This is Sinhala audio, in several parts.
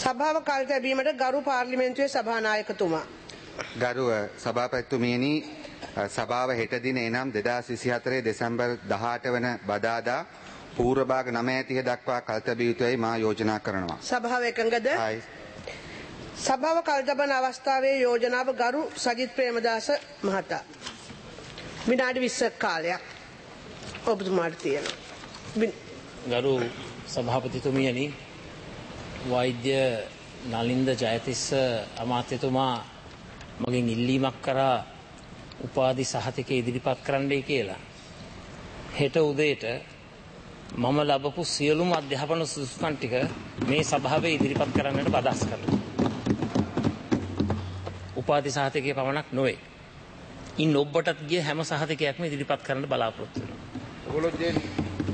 සභාව කල් තැබීමට ගරු පාර්ලිමේන්තුවේ සභානායකතුමා. ගරු සභාපතිතුමියනි සභාව හෙට දින එනම් 2024 දෙසැම්බර් 18 වන බදාදා පූර්ව භාග 9:30 දක්වා කල් තැබිය යුතුයි මා යෝජනා කරනවා. සභාව එකඟද? සභාව කල් තබන අවස්ථාවේ යෝජනාව ගරු සජිත් ප්‍රේමදාස මහතා. විනාඩි 20ක කාලයක් ඔබතුමාට තියෙනවා. ගරු සභාපතිතුමියනි වෛද්‍ය නලින්ද ජයතිස්ස අමාත්‍යතුමා මගෙන් ඉල්ලීමක් කරා උපාධි සහතික ඉදිරිපත් කරන්නයි කියලා. හෙට උදේට මම ලැබපු සියලුම අධ්‍යාපන සුදුසුකම් ටික මේ සභාවේ ඉදිරිපත් කරන්නට බදස් කරනවා. උපාධි සහතිකයේ පමණක් නොවේ. ඉන් ඔබටත් ගිය හැම සහතිකයක්ම ඉදිරිපත් කරන්න බලාපොරොත්තු වෙනවා.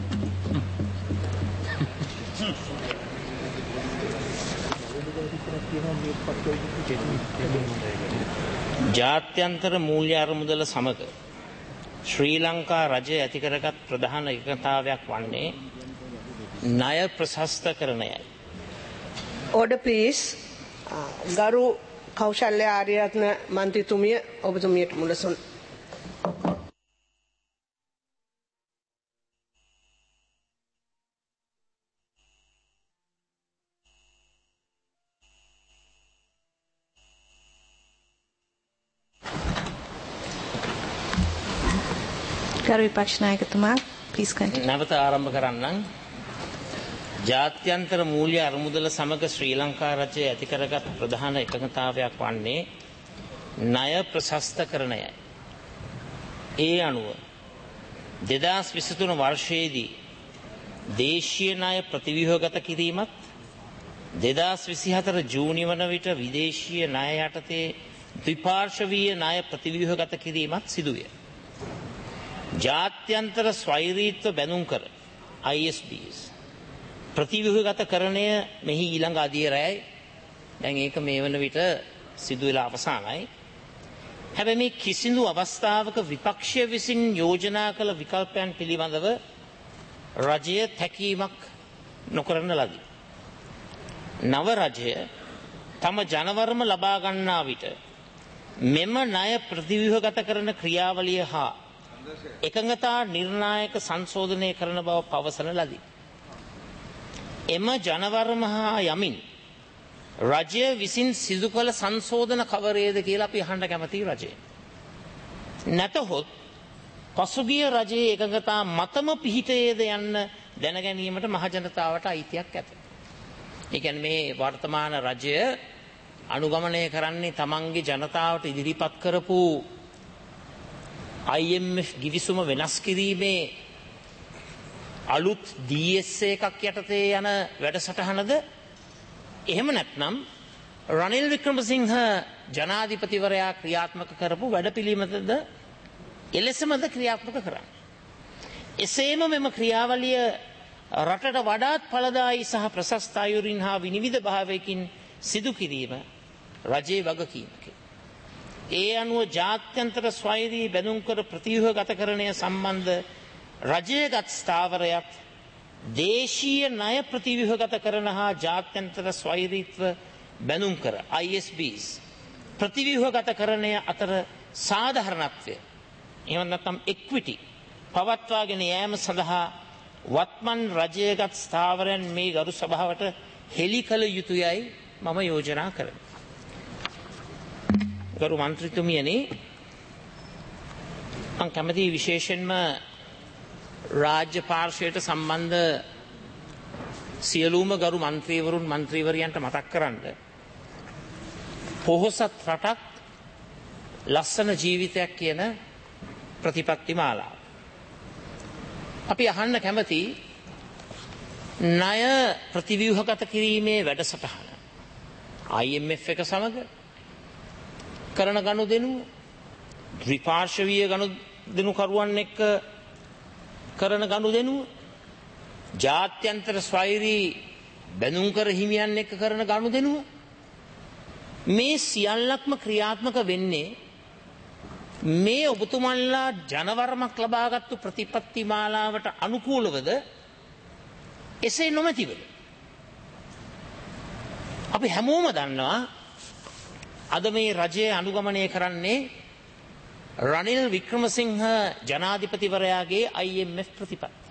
ජාත්‍යන්තර මූල්‍ය අරමුදල සමග ශ්‍රී ලංකා රජය ඇති කරගත් ප්‍රධාන එකතාවයක් වන්නේ ණය ප්‍රශස්තකරණයයි. Order please. ගරු කෞශල්‍ය ආර්යරත්න මන්ත්‍රීතුමිය ඔබතුමියට මුලසුන්. ගරු විපක්ෂ නායකතුමා please continue. නැවත ආරම්භ කරන්නම්. ජාත්‍යන්තර මූල්‍ය අරමුදල සමග ශ්‍රී ලංකා රජය ඇති කරගත් ප්‍රධාන එකඟතාවයක් වන්නේ ණය ප්‍රශස්තකරණයයි. ඒ අනුව 2023 වර්ෂයේදී දේශීය ණය ප්‍රතිව්‍යුහගත කිරීමත් 2024 ජූනි වන විට විදේශීය ණය යටතේ ද්විපාර්ශවීය ණය ප්‍රතිව්‍යුහගත කිරීමත් සිදුවේ. ජාත්‍යන්තර ස්වෛරීත්ව බැඳුම් කර ISBs ප්‍රතිව්‍යුහගතකරණය මෙහි ඊළඟ අධීරයයි. දැන් ඒක මේ වන විට සිදු වෙලා අවසానයි. හැබැයි මේ කිසිදු අවස්ථාවක විපක්ෂය විසින් යෝජනා කළ විකල්පයන් පිළිබඳව රජය තැකීමක් නොකරන ලදී. නව රජය තම ජනවරම ලබා ගන්නා විට මෙම ණය ප්‍රතිව්‍යුහගත කරන ක්‍රියාවලිය හා එකඟතා නිර්ණායක සංශෝධනය කරන බව පවසන ලදී. එම ජනවරම හා යමින් රජය විසින් සිදු කළ සංශෝධන කවරේද කියලා අපි අහන්න කැමතියි රජය. නැතහොත් පසුගිය රජයේ එකඟතා මතම පිහිටයේද යන්න දැනගැනීමට මහජනතාවට අයිතියක් ඇත. ඒ කියන්නේ මේ වර්තමාන රජය අනුගමනය කරන්නේ තමන්ගේ ජනතාවට ඉදිරිපත් කරපු IMF ගිවිසුම වෙනස් කිරීමේ අලුත් DSA එකක් යටතේ යන වැඩසටහනද එහෙම නැත්නම් රනිල් වික්‍රමසිංහ ජනාධිපතිවරයා ක්‍රියාත්මක කරපු වැඩපිළිවෙතද එලෙසමද ක්‍රියාත්මක කරන්නේ. එසේම මෙම ක්‍රියාවලිය රටට වඩාත් ඵලදායී සහ ප්‍රශස්ත අයුරින් හා විනිවිද භාවයකින් සිදු කිරීම රජයේ වගකීමකි. ඒ අනුව ජාත්‍යන්තර ස්වෛරී බැඳුම් කර ප්‍රතිව්‍යුහගතකරණය සම්බන්ධ රජයගත් ස්ථාවරයක් දේශීය ණය ප්‍රතිව්‍යුහගතකරණ හා ජාත්‍යන්තර ස්වෛරීත්ව බැඳුම් කර ISBs ප්‍රතිව්‍යුහගතකරණය අතර සාධාරණත්වය එහෙම නැත්නම් equity පවත්වාගෙන යාම සඳහා වත්මන් රජයගත් ස්ථාවරයන් මේ ගරු සභාවට හෙළි කළ යුතුයයි මම යෝජනා කරමි. ගරු මන්ත්‍රීතුමියනි මම කැමති විශේෂයෙන්ම රාජ්‍ය පාර්ශ්වයට සම්බන්ධ සියලුම ගරු මන්ත්‍රීවරුන් මන්ත්‍රීවරයන්ට මතක් කරන්න පොහොසත් රටක් ලස්සන ජීවිතයක් කියන ප්‍රතිපත්ති මාලාව. අපි අහන්න කැමති ණය ප්‍රතිව්‍යුහගත කිරීමේ වැඩසටහන IMF එක සමග කරන ගනුදෙනු ද්විපාර්ශවීය ගනුදෙනුකරුවන් එක්ක කරන ගනුදෙනුව ජාත්‍යන්තර ස්වෛරී බැඳුම් කර හිමියන් එක්ක කරන ගනුදෙනුව මේ සියල්ලක්ම ක්‍රියාත්මක වෙන්නේ මේ ඔබතුමන්ලා ජනවරමක් ලබාගත්තු ප්‍රතිපත්ති මාලාවට අනුකූලවද එසේ නොමැතිවද අපි හැමෝම දන්නවා අද මේ රජය අනුගමනය කරන්නේ රනිල් වික්‍රමසිංහ ජනාධිපතිවරයාගේ IMF ප්‍රතිපත්ති.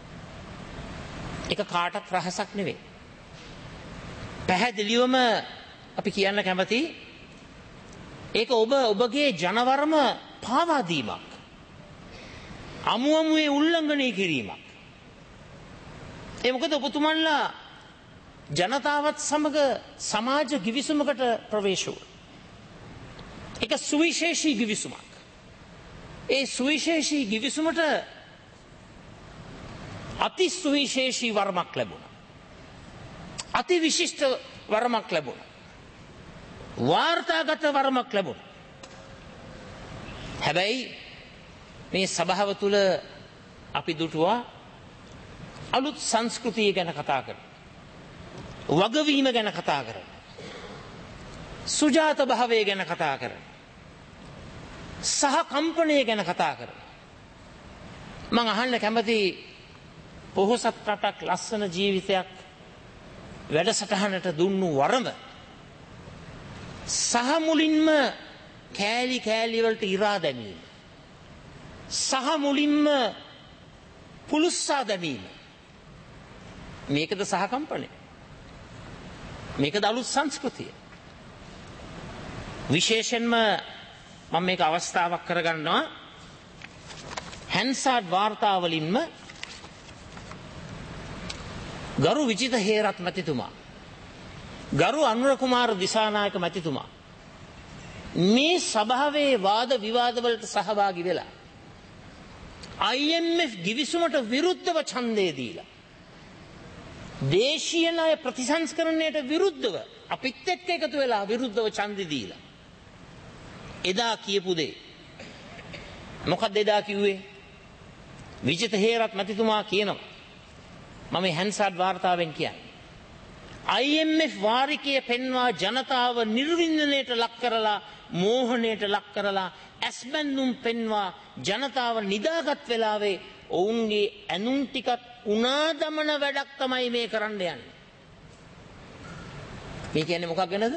එක කාටත් රහසක් නෙවෙයි. පැහැදිලිවම අපි කියන්න කැමති ඒක ඔබගේ ජනවරම පාවා දීමක්. අමුමුවේ උල්ලංඝනය කිරීමක්. ඒ මොකද ඔබතුමන්ලා ජනතාවත් සමග සමාජ ගිවිසුමකට ප්‍රවේශ වුණා. ඒක සුවිශේෂී ගිවිසුමක්. ඒ සුවිශේෂී ගිවිසුමට අති සුවිශේෂී වරමක් ලැබුණා. අති විශිෂ්ට වරමක් ලැබුණා. වාර්තාගත වරමක් ලැබුණා. හැබැයි මේ සභාව තුළ අපි දුටුවා අලුත් සංස්කෘතිය ගැන කතා කරනවා. වගවීම ගැන කතා කරනවා. සුජාත භාවය ගැන කතා කරනවා. සහකම්පනය ගැන කතා කරනවා. මම අහන්න කැමති පොහොසත් රටක් ලස්සන ජීවිතයක් වැඩසටහනට දුන්නු වරම සහ මුලින්ම කෑලි කෑලි වලට ඉරා දැමීම සහ මුලින්ම පුලුස්සා දැමීම මේකද සහකම්පනය. මේකද අලුත් සංස්කෘතිය. විශේෂයෙන්ම මම මේක අවස්ථාවක් කරගන්නවා හැන්සාඩ් වාර්තාවලින්ම ගරු විජිත හේරත් මැතිතුමා ගරු අනුර කුමාර දිසානායක මැතිතුමා මේ සභාවේ වාද විවාදවලට සහභාගී වෙලා IMF ගිවිසුමට විරුද්ධව ඡන්දය දීලා දේශීය ණය ප්‍රතිසංස්කරණයට විරුද්ධව අපිත් එක්ක එකතු වෙලා විරුද්ධව ඡන්දය දීලා එදා කියපු දේ මොකක්ද එදා කිව්වේ? විජිත හේරත් මැතිතුමා කියනවා මම හැන්සාඩ් වාර්තාවෙන් කියන්නේ IMF වාරිකය පෙන්වා ජනතාව නිර්වින්දනයට ලක් කරලා මෝහණයට ලක් කරලා ඇස්බැඳුම් පෙන්වා ජනතාව නිදාගත් වෙලාවේ ඔවුන්ගේ ඇනුම් ටිකත් උනා දමන වැඩක් තමයි මේ කරන්න යන්නේ. මේ කියන්නේ මොකක් ගැනද?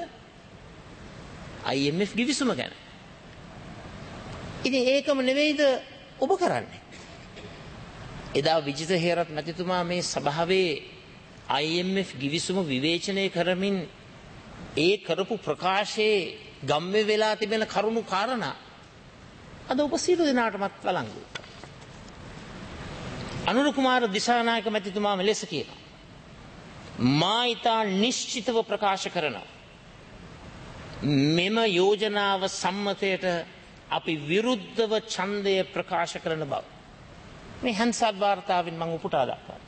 IMF ගිවිසුම ගැන. ඉතින් ඒකම නෙවෙයිද ඔබ කරන්නේ? එදා විජිත හේරත් මැතිතුමා මේ සභාවේ IMF ගිවිසුම විවේචනය කරමින් ඒ කරපු ප්‍රකාශයේ ගම්මේ වෙලා තිබෙන කරුණු කාරණා අද ඔබ සියලු දෙනාටමත් වළංගු. අනුර කුමාර දිසානායක මැතිතුමා මෙලෙස කියනවා මා ඊතා නිශ්චිතව ප්‍රකාශ කරනවා මෙම යෝජනාව සම්මතයට අපි විරුද්ධව ඡන්දය ප්‍රකාශ කරන බව. මේ හැන්සාඩ් වාර්තාවෙන් මම උපුටා දක්වනවා.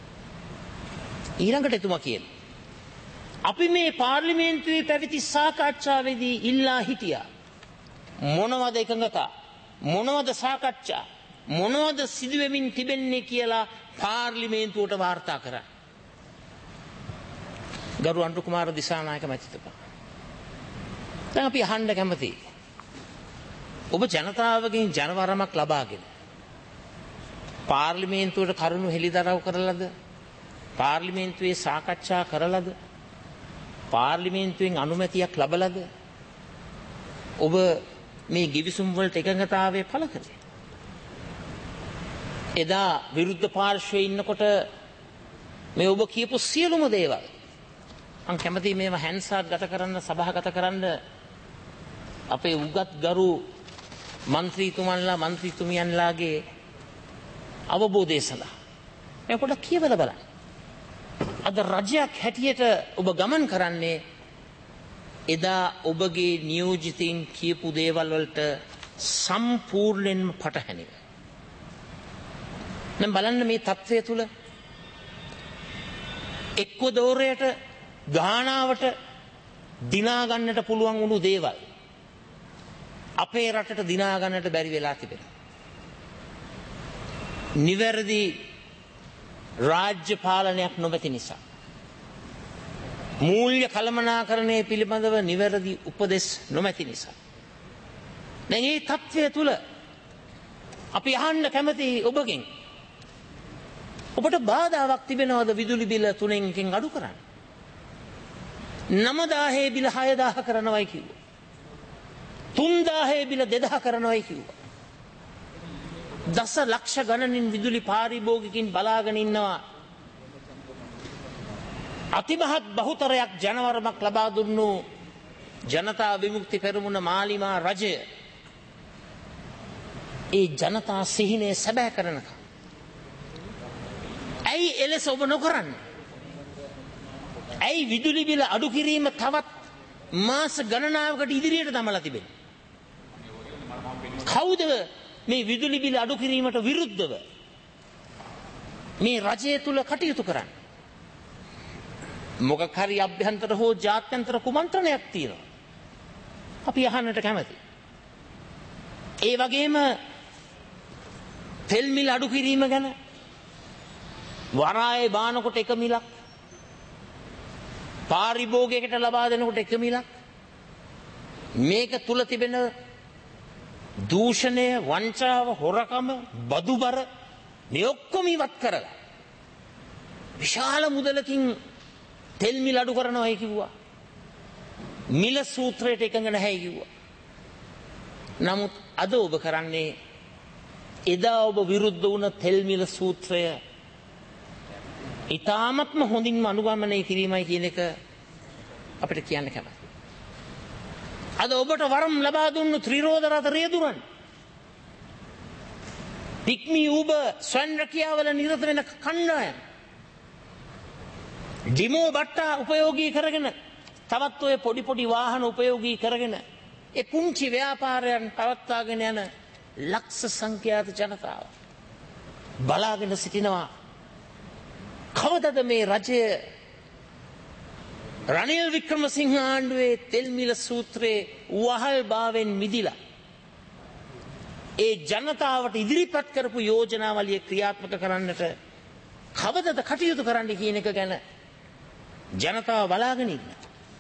ඊළඟට එතුමා කියනවා අපි මේ පාර්ලිමේන්තුවේ පැවති සාකච්ඡාවේදී ඉල්ලා හිටියා මොනවද එකඟතා මොනවද සාකච්ඡා මොනවද සිදුවෙමින් තිබෙන්නේ කියලා පාර්ලිමේන්තුවට වාර්තා කරා. ගරු අනුර කුමාර දිසානායක මැතිතුමා දැන් අපි අහන්න කැමතියි ඔබ ජනතාවගෙන් ජනවරමක් ලබාගෙන පාර්ලිමේන්තුවට කරුණු හෙළිදරව් කරලාද පාර්ලිමේන්තුවේ සාකච්ඡා කරලාද පාර්ලිමේන්තුවෙන් අනුමැතියක් ලැබලාද ඔබ මේ ගිවිසුම් වලට එකඟතාවය පළ කළේ? එදා විරුද්ධ පාර්ශ්වයේ ඉන්නකොට මේ ඔබ කියපු සියලුම දේවල් මම කැමතියි මේව හැන්සාඩ් ගත කරන්න සභාගත කරන්න අපේ උගත් ගරු മന്ത്രിතුමන්ලා മന്ത്രിතුමියන්ලාගේ අවබෝධය සඳහා මේ පොඩ්ඩක් කියවලා බලන්න. අද රජයක් හැටියට ඔබ ගමන් කරන්නේ එදා ඔබගේ නියෝජිතයින් කියපු දේවල් වලට සම්පූර්ණයෙන්ම පටහැනිව. දැන් බලන්න මේ තත්ත්වය තුල එක්වදෝරයට ගානාවට දිනා ගන්නට පුළුවන් වුණු දේවල් අපේ රටට දිනා ගන්නට බැරි වෙලා තිබෙනවා. නිවැරදි රාජ්‍ය පාලනයක් නොමැති නිසා මූල්‍ය කළමනාකරණය පිළිබඳව නිවැරදි උපදෙස් නොමැති නිසා දැන් මේ තත්ත්වය තුල අපි අහන්න කැමති ඔබගෙන් ඔබට බාධාවක් තිබෙනවද විදුලි බිල 3 එකෙන් අඩු කරන්න? 9000 බිල 6000 කරනවයි කිව්වා. 3000 බිල 2000 කරනවයි කිව්වා. දස ලක්ෂ ගණනින් විදුලි පාරිභෝගිකින් බලාගෙන ඉන්නවා. අතිමහත් බහුතරයක් ජනවරමක් ලබා දුන්නු ජනතා විමුක්ති පෙරමුණ මාලිමා රජය ඒ ජනතා සිහිනේ සැබෑ කරනකම් ඇයි එලෙස ඔබ නොකරන්නේ? ඇයි විදුලි බිල අඩු කිරීම තවත් මාස ගණනාවකට ඉදිරියට දමලා තිබෙන්නේ? කවුද මේ විදුලි බිල අඩු කිරීමට විරුද්ධව මේ රජය තුල කටයුතු කරන්නේ? මොකක් හරි අභ්‍යන්තර හෝ ජාත්‍යන්තර කුමන්ත්‍රණයක් තියෙනවා. අපි අහන්නට කැමතියි. ඒ වගේම තෙල් මිල අඩු කිරීම ගැන වරායේ බානකොට 1 මිලක්, පාරිභෝගයකට ලබා දෙනකොට 1 මිලක්, මේක තුල තිබෙන දූෂණය, වංචාව, හොරකම, බදුබර මේ ඔක්කොම ඉවත් කරලා විශාල මුදලකින් තෙල් මිල අඩු කරනවායි කිව්වා. මිල සූත්‍රයට එකඟ නැහැ කිව්වා. නමුත් අද ඔබ කරන්නේ එදා ඔබ විරුද්ධ වුණ තෙල් මිල සූත්‍රය ඊ타මත්ම හොඳින්ම අනුගමනය කිරීමයි කියන එක අපිට කියන්න කැමතියි. අද ඔබට වරම් ලබා දුන්නු ත්‍රිරෝද රථ රියදුරන්, පික්මි ඌබ ස්වයං රැකියාවල නිරත වෙන කණ්ඩායම්, ඩිමෝ බට්ටා උපයෝගී කරගෙන තවත් ඔය පොඩි පොඩි වාහන උපයෝගී කරගෙන ඒ පුංචි ව්‍යාපාරයන් පවත්වාගෙන යන ලක්ෂ සංඛ්‍යාත ජනතාව බලාගෙන සිටිනවා. කවදද මේ රජය රනිල් වික්‍රමසිංහ ආණ්ඩුවේ තෙල් මිල සූත්‍රයේ වහල් භාවයෙන් මිදිලා ඒ ජනතාවට ඉදිරිපත් කරපු යෝජනාවලිය ක්‍රියාත්මක කරන්නට කවදද කටයුතු කරන්න කියන එක ගැන ජනතාව බලාගෙන ඉන්න.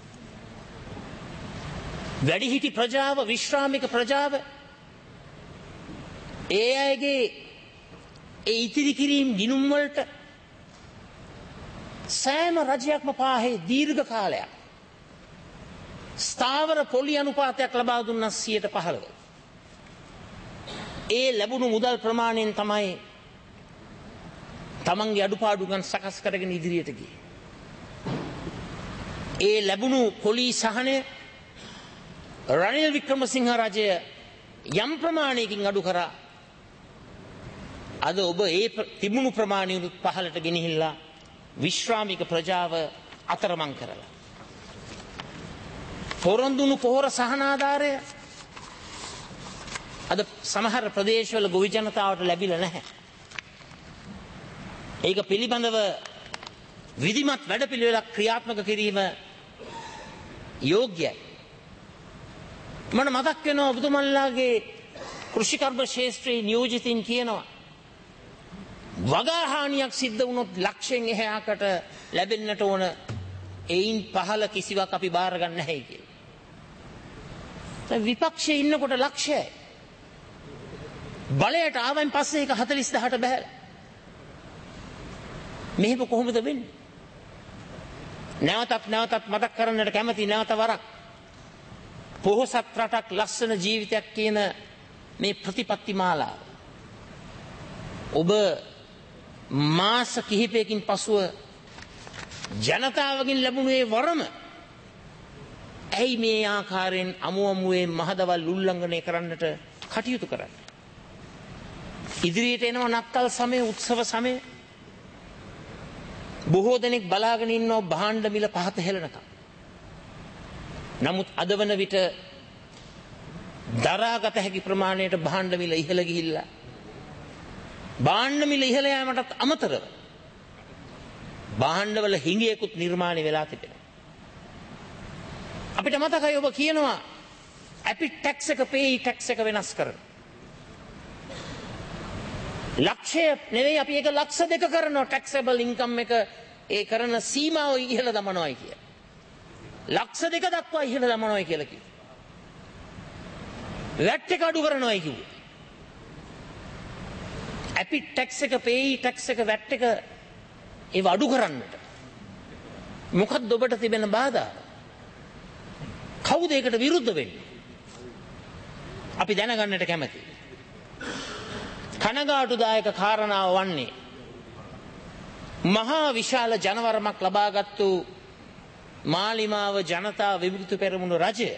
වැඩිහිටි ප්‍රජාව, විශ්‍රාමික ප්‍රජාව, ඒ අයගේ ඒ ඉතිරි කිරීම් ගිණුම් වලට සෑම රජයක්ම පාහේ දීර්ඝ කාලයක් ස්ථාවර පොලි අනුපාතයක් ලබා දුන්නා 15%. ඒ ලැබුණු මුදල් ප්‍රමාණයෙන් තමයි තමන්ගේ අඩුපාඩුකම් සකස් කරගෙන ඉදිරියට ගියේ. ඒ ලැබුණු පොලි සහනය රනිල් වික්‍රමසිංහ රජය යම් ප්‍රමාණයකින් අඩු කරා. අද ඔබ ඒ තිබුණු ප්‍රමාණය පහළට ගෙනහිල්ලා විශ්‍රාමික ප්‍රජාව අතරමං කරලා පොරොන්දුණු පොහොර සහනාධාරය අද සමහර ප්‍රදේශවල ගොවි ජනතාවට ලැබිලා නැහැ. ඒක පිළිබඳව විධිමත් වැඩපිළිවෙලක් ක්‍රියාත්මක කිරීම යෝග්‍යයි. මට මතක් වෙනවා ඔබතුමන්ලාගේ කෘෂිකර්ම ශාස්ත්‍රයේ නියෝජිතින් කියනවා වගාහානියක් සිද්ධ වුණොත් ලක්ෂයෙන් එහාකට ලැබෙන්නට ඕන එයින් පහළ කිසිවක් අපි බාර ගන්න නැහැ කියලා. විපක්ෂයේ ඉන්නකොට ලක්ෂයයි. බලයට ආවෙන් පස්සේ ඒක 40000ට බහැලා. මෙහෙම කොහොමද වෙන්නේ? නැවතත් මතක් කරන්නට කැමති නැවත වරක්. පොහොසත් රටක් ලස්සන ජීවිතයක් කියන මේ ප්‍රතිපත්ති මාලාව ඔබ මාස කිහිපයකින් පසුව ජනතාවගෙන් ලැබුණු ඒ වරම ඇයි මේ ආකාරයෙන් අමුමුවේ මහදවල් උල්ලංඝනය කරන්නට කටයුතු කරන්නේ? ඉදිරියට එනවා නත්තල් සමය, උත්සව සමය. බොහෝ දෙනෙක් බලාගෙන ඉන්නවා භාණ්ඩ මිල පහත හෙලනකම්. නමුත් අද වන විට දරාගත හැකි ප්‍රමාණයට භාණ්ඩ මිල ඉහළ ගිහිල්ලා භාණ්ඩ මිල ඉහළ යාමටත් අමතරව භාණ්ඩවල හිඟයකුත් නිර්මාණය වෙලා තිබෙනවා. අපිට මතකයි ඔබ කියනවා ඇපිට් ටැක්ස් එක පේයි ටැක්ස් එක වෙනස් කරනවා. ලක්ෂය නෙවෙයි අපි ඒක ලක්ෂ 2 කරනවා ටැක්සබල් ඉන්කම් එක ඒ කරන සීමාව ඉහළ දමනවායි කිය. ලක්ෂ 2 දක්වා ඉහළ දමනවායි කියලා කිව්වා. වැට් එක අඩු කරනවායි කිව්වා. ඇපිට් ටැක්ස් එක පේයි ටැක්ස් එක වැට් එක ඒව අඩු කරන්නට. මොකක්ද ඔබට තිබෙන බාධා? කවුද ඒකට විරුද්ධ වෙන්නේ? අපි දැනගන්නට කැමතියි. කනගාටුදායක කාරණාව වන්නේ මහා විශාල ජනවරමක් ලබාගත්තු මාලිමාව ජනතා විමුක්ති පෙරමුණු රජය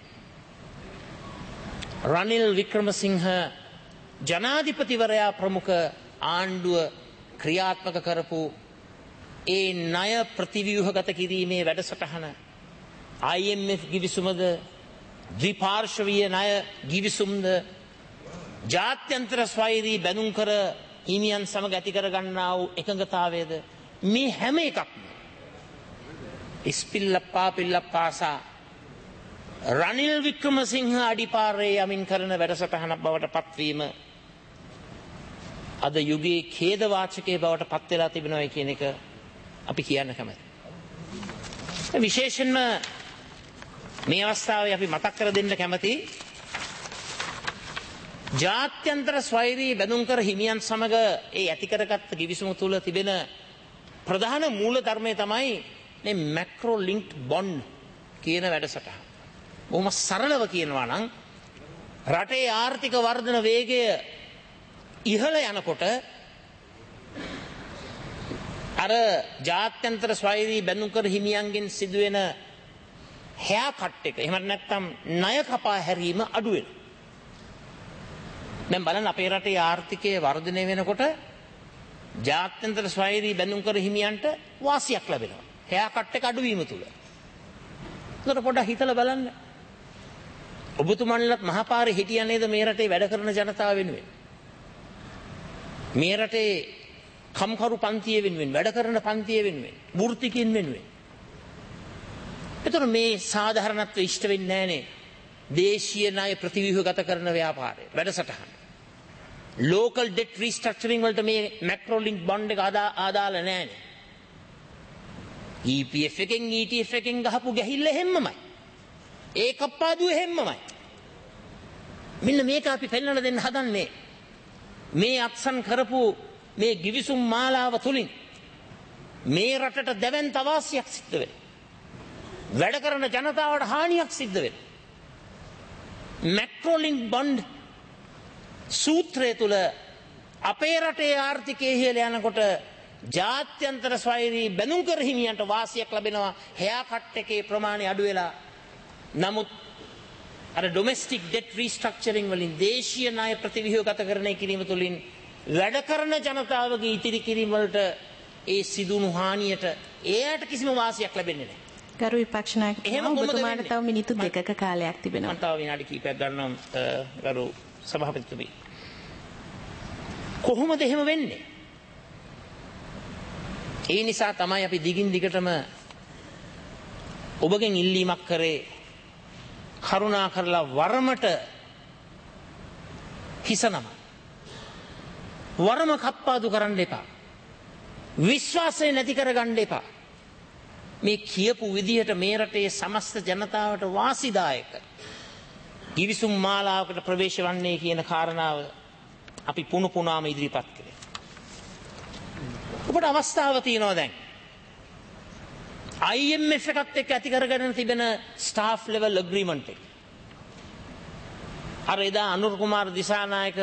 රනිල් වික්‍රමසිංහ ජනාධිපතිවරයා ප්‍රමුඛ ආණ්ඩුව ක්‍රියාත්මක කරපු ඒ ණය ප්‍රතිව්‍යුහගත කිරීමේ වැඩසටහන IMF ගිවිසුමද ද්විපාර්ශ්වීය ණය ගිවිසුම්ද ජාත්‍යන්තර ස්වෛරී බැනුම් කර හිමියන් සමග ඇති කර ගන්නා වූ එකඟතාවයද මේ හැම එකක්ම ඉස්පිල්ලප්පා පිල්ලප්පාසා රනිල් වික්‍රමසිංහ අඩිපාරේ යමින් කරන වැඩසටහනක් බවට පත්වීම අද යුගයේ ඛේදවාචකයේ බවට පත් වෙලා තිබෙනවා කියන එක අපි කියන්න කැමතියි. විශේෂයෙන්ම මේ අවස්ථාවේ අපි මතක් කර දෙන්න කැමතියි ජාත්‍යන්තර ස්වෛරී බැඳුම්කර හිමියන් සමග ඒ ඇති කරගත් කිවිසුම තුල තිබෙන ප්‍රධාන මූල ධර්මය තමයි මේ මැක්‍රෝ ලින්ක්ඩ් බොන්ඩ් කියන වැඩසටහන. බොහොම සරලව කියනවා නම් රටේ ආර්ථික වර්ධන වේගය ඉහළ යනකොට අර ජාත්‍යන්තර ස්වෛරී බැඳුම්කර හිමියන්ගෙන් සිදුවෙන හැයා කට් එක එහෙම නැත්නම් ණය කපා හැරීම අඩු වෙනවා. දැන් බලන්න අපේ රටේ ආර්ථිකය වර්ධනය වෙනකොට ජාත්‍යන්තර ස්වෛරී බැඳුම්කර හිමියන්ට වාසියක් ලැබෙනවා. හැයා කට් එක අඩු වීම තුල. ඒකට පොඩ්ඩක් හිතලා බලන්න. ඔබතුමන්ලත් මහපාරේ හිටියා නේද මේ රටේ වැඩ කරන ජනතාව වෙනුවෙන්? මේ රටේ කම්කරු පන්තිය වෙනුවෙන් වැඩ කරන පන්තිය වෙනුවෙන් වෘත්තිකින් වෙනුවෙන්. එතකොට මේ සාධාරණත්වය ඉෂ්ට වෙන්නේ නැහනේ. දේශීය ණය ප්‍රතිව්‍යුහගත කරන ව්‍යාපාරය වැඩසටහන. ලෝකල් ඩෙට් රීස්ට්‍රක්චරින් වලට මේ මැක්‍රෝ ලින්ක් බොන්ඩ් එක ආදාළ නැහනේ. EPF එකෙන් ETF එකෙන් ගහපු ගැහිල්ල හැමමයි. ඒ කප්පාදුව හැමමයි. මෙන්න මේක අපි පෙන්වන්න දෙන්න හදන්නේ. මේ අත්සන් කරපු මේ ගිවිසුම් මාලාව තුලින් මේ රටට දැවැන්ත අවාසියක් සිද්ධ වෙනවා. වැඩ කරන ජනතාවට හානියක් සිද්ධ වෙනවා. මැක්‍රෝ ලින්ක් බොන්ඩ් සූත්‍රය තුල අපේ රටේ ආර්ථිකය ඉහළ යනකොට ජාත්‍යන්තර ස්වෛරී බැඳුම්කර හිමියන්ට වාසියක් ලැබෙනවා. හැයා කට් එකේ ප්‍රමාණය අඩු වෙලා. නමුත් අර ඩොමෙස්ටික් ඩෙට් රීස්ට්‍රක්චරින් වලින් දේශීය ණය ප්‍රතිව්‍යුහගත කරන කිරීම තුළින් වැඩ කරන ජනතාවගේ ඉතිරි කිරීම වලට ඒ සිදුණු හානියට එයාට කිසිම වාසියක් ලැබෙන්නේ නැහැ. ගරු විපක්ෂ නායකතුමා ඔබතුමාට තව මිනිත්තු දෙකක කාලයක් තිබෙනවා. මම තව විනාඩි කිහිපයක් ගන්නවා ගරු සභාපතිතුමනි. කොහොමද එහෙම වෙන්නේ? ඒ නිසා තමයි අපි දිගින් දිගටම ඔබගෙන් ඉල්ලීමක් කරේ කරුණා කරලා වරමට හිසනම වරම කප්පාදු කරන්න එපා. විශ්වාසය නැති කරගන්න එපා. මේ කියපු විදිහට මේ රටේ සමස්ත ජනතාවට වාසිදායක ගිවිසුම් මාලාවකට ප්‍රවේශ වන්නේ කියන කාරණාව අපි පුණු පුණාම ඉදිරිපත් කළේ. ඔබට අවස්ථාව තියෙනවා දැන්. IMF එකත් එක්ක ඇති කරගෙන තිබෙන ස්ටාෆ් ලෙවල් ඇග්‍රීමන්ට් එක. අර එදා අනුර කුමාර දිසානායක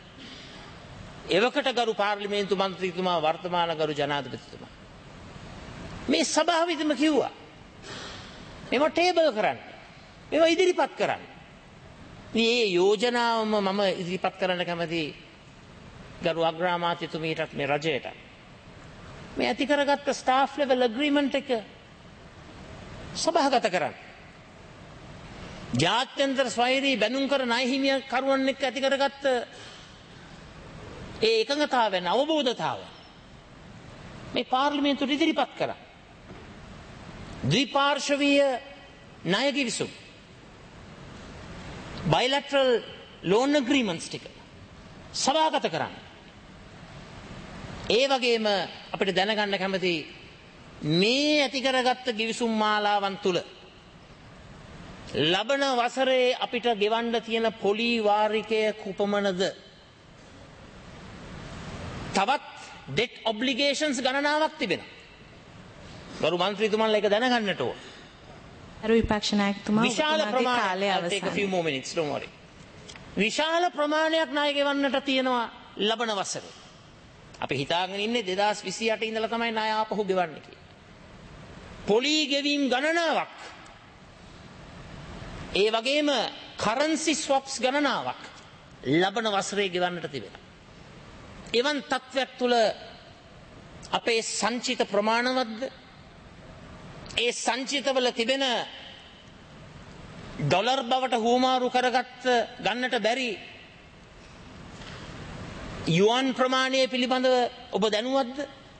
එවකට ගරු පාර්ලිමේන්තු මන්ත්‍රීතුමා වර්තමාන ගරු ජනාධිපතිතුමා මේ සභාවෙදිම කිව්වා මේව ටේබල් කරන්න. මේව ඉදිරිපත් කරන්න. මේ යෝජනාවම මම ඉදිරිපත් කරන්න කැමති ගරු අග්‍රාමාත්‍යතුමීටත් මේ රජයට. මේ ඇති කරගත්ත ස්ටාෆ් ලෙවල් ඇග්‍රීමන්ට් එක සභාගත කරන්න. ජාත්‍යන්තර ස්වෛරී බැඳුම් කර ණය හිමියන් කරුවන් එක්ක ඇති කරගත්ත ඒ එකඟතාවයන් අවබෝධතාව මේ පාර්ලිමේන්තුවට ඉදිරිපත් කරා. ද්විපාර්ශ්වීය ණය කිවිසුම් බයිලැටරල් ලෝන් ඇග්‍රීමන්ට්ස් ටික සභාගත කරන්න. ඒ වගේම අපිට දැනගන්න කැමති මේ ඇති කරගත්ත කිවිසුම් මාලාවන් තුල ලබන වසරේ අපිට ගෙවන්න තියෙන පොලි වාරිකය කුපමණද? තවත් ඩෙට් ඔබ්ලිගේෂන්ස් ගණනාවක් තිබෙනවා. ගරු මන්ත්‍රීතුමන්ලා ඒක දැනගන්නට ඕන. ගරු විපක්ෂ නායකතුමා විශාල ඔබතුමාගේ කාලය ප්‍රමාණයක් I'll take a few අවසන්. more minutes, don't worry. විශාල ප්‍රමාණයක් ණය ගෙවන්නට තියෙනවා ලබන වසරේ. අපි හිතාගෙන ඉන්නේ 2028 ඉඳලා තමයි ණය ආපහු ගෙවන්නේ කියලා. පොලී ගෙවීම් ගණනාවක්. ඒ වගේම currency swaps ගණනාවක් ලබන වසරේ ගෙවන්නට තිබෙනවා. එවන් තත්ත්වයක් තුළ අපේ සංචිත ප්‍රමාණවත්ද? ඒ සංචිතවල තිබෙන ඩොලර් බවට හුවමාරු කරගත්ත ගන්නට බැරි යුවන් ප්‍රමාණය පිළිබඳව ඔබ දැනුවත්ද?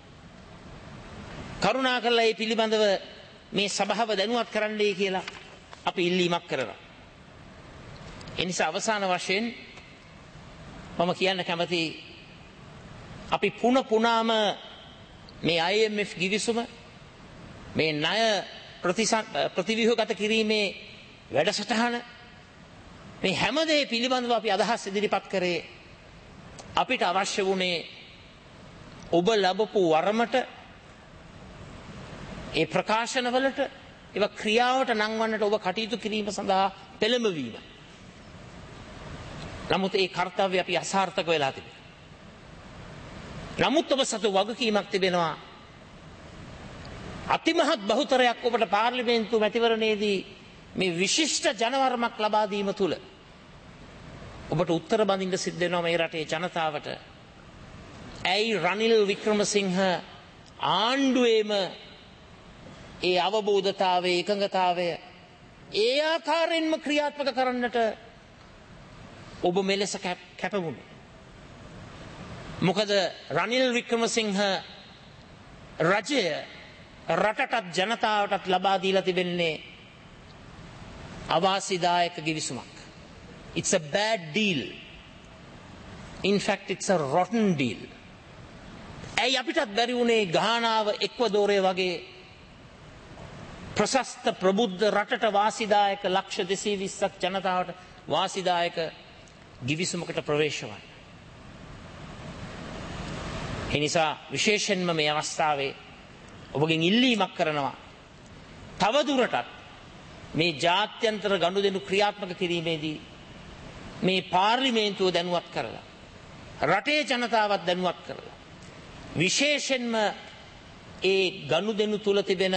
කරුණා කරලා ඒ පිළිබඳව මේ සභාව දැනුවත් කරන්නයි කියලා අපි ඉල්ලීමක් කරනවා. ඒ නිසා අවසාන වශයෙන් මම කියන්න කැමති අපි පුනාම මේ IMF ගිවිසුම මේ ණය ප්‍රතිව්‍යුහගත කිරීමේ වැඩසටහන මේ හැමදේ පිළිබඳව අපි අදහස් ඉදිරිපත් කරේ අපිට අවශ්‍ය වුණේ ඔබ ලැබපු වරමට ඒ ප්‍රකාශනවලට ඒවා ක්‍රියාවට නංවන්නට ඔබ කටයුතු කිරීම සඳහා පෙළඹවීම. නමුත් ඒ කාර්යය අපි අසාර්ථක වෙලා තිබෙනවා. නමුත් ඔබ සතු වගකීමක් තිබෙනවා. අතිමහත් බහුතරයක් ඔබට පාර්ලිමේන්තු මැතිවරණයේදී මේ විශිෂ්ට ජනවරමක් ලබා දීම තුළ ඔබට උත්තර බඳින්න සිද්ධ වෙනවා මේ රටේ ජනතාවට. ඇයි රනිල් වික්‍රමසිංහ ආණ්ඩුවේම ඒ අවබෝධතාවය එකඟතාවය ඒ ආකාරයෙන්ම ක්‍රියාත්මක කරන්නට ඔබ මෙලෙස කැපවුණේ? මොකද රනිල් වික්‍රමසිංහ රජය රටටත් ජනතාවටත් ලබා දීලා තිබෙන්නේ අවාසිදායක ගිවිසුමක්. It's a bad deal. In fact, it's a rotten deal. ඇයි අපිටත් බැරි වුණේ ගානාව එක්වදෝරය වගේ ප්‍රශස්ත ප්‍රබුද්ධ රටට වාසිදායක ලක්ෂ 220ක් ජනතාවට වාසිදායක ගිවිසුමකට ප්‍රවේශ වන්න. ඒ නිසා විශේෂයෙන්ම මේ අවස්ථාවේ ඔබගෙන් ඉල්ලීමක් කරනවා තවදුරටත් මේ ජාත්‍යන්තර ගනුදෙනු ක්‍රියාත්මක කිරීමේදී මේ පාර්ලිමේන්තුව දැනුවත් කරලා රටේ ජනතාවත් දැනුවත් කරලා විශේෂයෙන්ම ඒ ගනුදෙනු තුල තිබෙන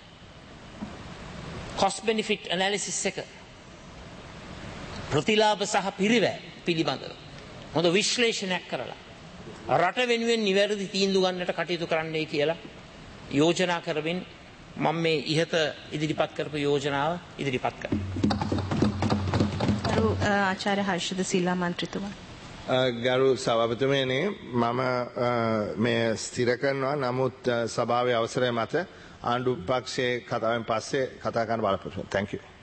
cost benefit analysis එක ප්‍රතිලාභ සහ පිරිවැය පිළිබඳව හොඳ විශ්ලේෂණයක් කරලා රට වෙනුවෙන් නිවැරදි තීන්දුව ගන්නට කටයුතු කරන්නයි කියලා යෝජනා කරමින් මම මේ ඉහත ඉදිරිපත් කරපු යෝජනාව ඉදිරිපත් කරනවා. ගරු ආචාර්ය හර්ෂද සිල්වා මන්ත්‍රීතුමා. ගරු සභාපතිතුමනි මම මේ ස්ථිර කරනවා නමුත් සභාවේ අවසරය මත ආණ්ඩු පක්ෂයේ කතාවෙන් පස්සේ කතා කරන්න බලාපොරොත්තු වෙනවා. Thank you.